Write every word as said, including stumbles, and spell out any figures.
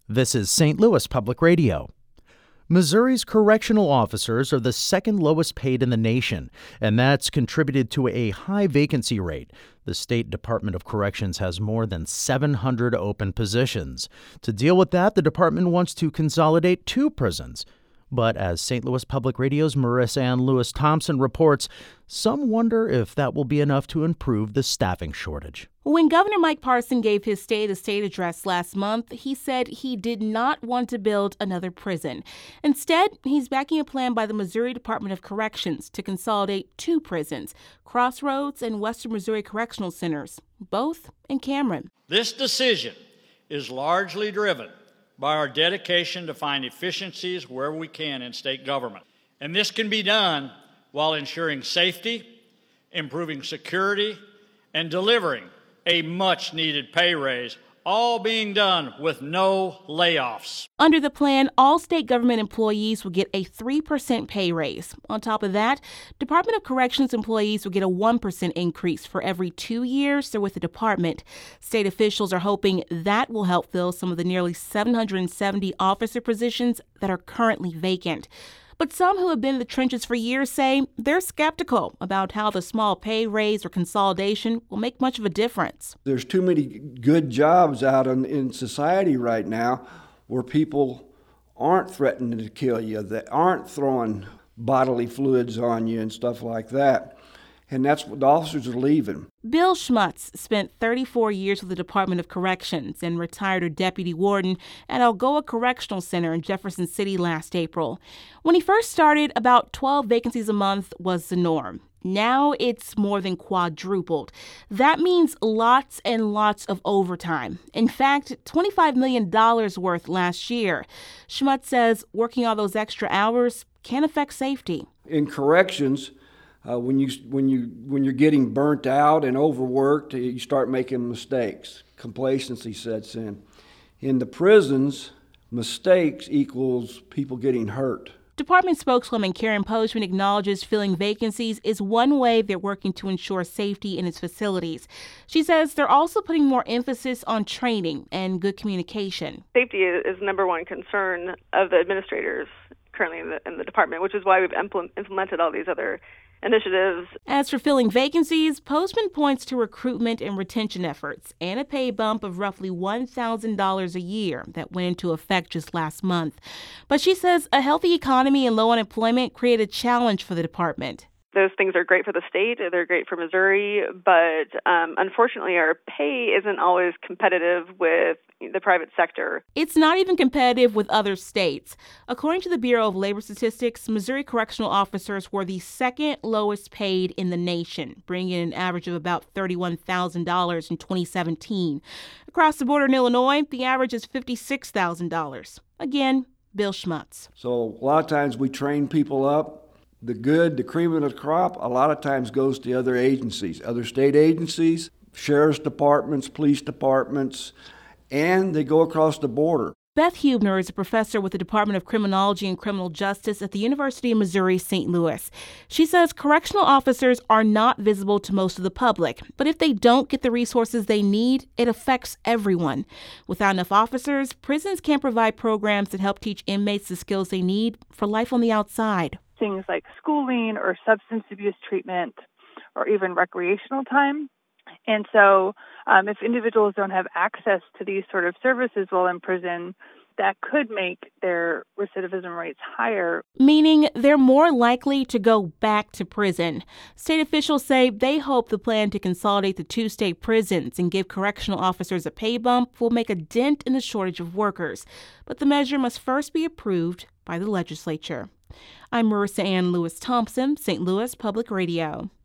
This is Saint Louis Public Radio. Missouri's correctional officers are the second lowest paid in the nation, and that's contributed to a high vacancy rate. The State Department of Corrections has more than seven hundred open positions. To deal with that, the department wants to consolidate two prisons. But as Saint Louis Public Radio's Marissa Ann Lewis Thompson reports, some wonder if that will be enough to improve the staffing shortage. When Governor Mike Parson gave his State of the State address last month, he said he did not want to build another prison. Instead, he's backing a plan by the Missouri Department of Corrections to consolidate two prisons, Crossroads and Western Missouri Correctional Centers, both in Cameron. This decision is largely driven by our dedication to find efficiencies wherever we can in state government. And this can be done while ensuring safety, improving security, and delivering a much-needed pay raise, all being done with no layoffs. Under the plan, all state government employees will get a three percent pay raise. On top of that, Department of Corrections employees will get a one percent increase for every two years they're with the department. State officials are hoping that will help fill some of the nearly seven hundred seventy officer positions that are currently vacant. But some who have been in the trenches for years say they're skeptical about how the small pay raise or consolidation will make much of a difference. There's too many good jobs out in, in society right now where people aren't threatening to kill you, that aren't throwing bodily fluids on you and stuff like that. And that's what the officers are leaving. Bill Schmutz spent thirty-four years with the Department of Corrections and retired as deputy warden at Algoa Correctional Center in Jefferson City last April. When he first started, about twelve vacancies a month was the norm. Now it's more than quadrupled. That means lots and lots of overtime. In fact, twenty-five million dollars worth last year. Schmutz says working all those extra hours can affect safety. In corrections, Uh, when you when you when you're getting burnt out and overworked, you start making mistakes. Complacency sets in. In the prisons, mistakes equals people getting hurt. Department spokeswoman Karen Postman acknowledges filling vacancies is one way they're working to ensure safety in its facilities. She says they're also putting more emphasis on training and good communication. Safety is the number one concern of the administrators currently in the, in the department, which is why we've implement, implemented all these other initiatives. As for filling vacancies, Postman points to recruitment and retention efforts and a pay bump of roughly one thousand dollars a year that went into effect just last month. But she says a healthy economy and low unemployment create a challenge for the department. Those things are great for the state, they're great for Missouri, but um, unfortunately our pay isn't always competitive with the private sector. It's not even competitive with other states. According to the Bureau of Labor Statistics, Missouri correctional officers were the second lowest paid in the nation, bringing in an average of about thirty-one thousand dollars in twenty seventeen. Across the border in Illinois, the average is fifty-six thousand dollars. Again, Bill Schmutz. So a lot of times we train people up. The good, the cream of the crop, a lot of times goes to other agencies, other state agencies, sheriff's departments, police departments, and they go across the border. Beth Hubner is a professor with the Department of Criminology and Criminal Justice at the University of Missouri Saint Louis. She says correctional officers are not visible to most of the public, but if they don't get the resources they need, it affects everyone. Without enough officers, prisons can't provide programs that help teach inmates the skills they need for life on the outside. Things like schooling or substance abuse treatment or even recreational time. And so um, if individuals don't have access to these sort of services while in prison, that could make their recidivism rates higher. Meaning they're more likely to go back to prison. State officials say they hope the plan to consolidate the two state prisons and give correctional officers a pay bump will make a dent in the shortage of workers. But the measure must first be approved by the legislature. I'm Marissa Ann Lewis Thompson, Saint Louis Public Radio.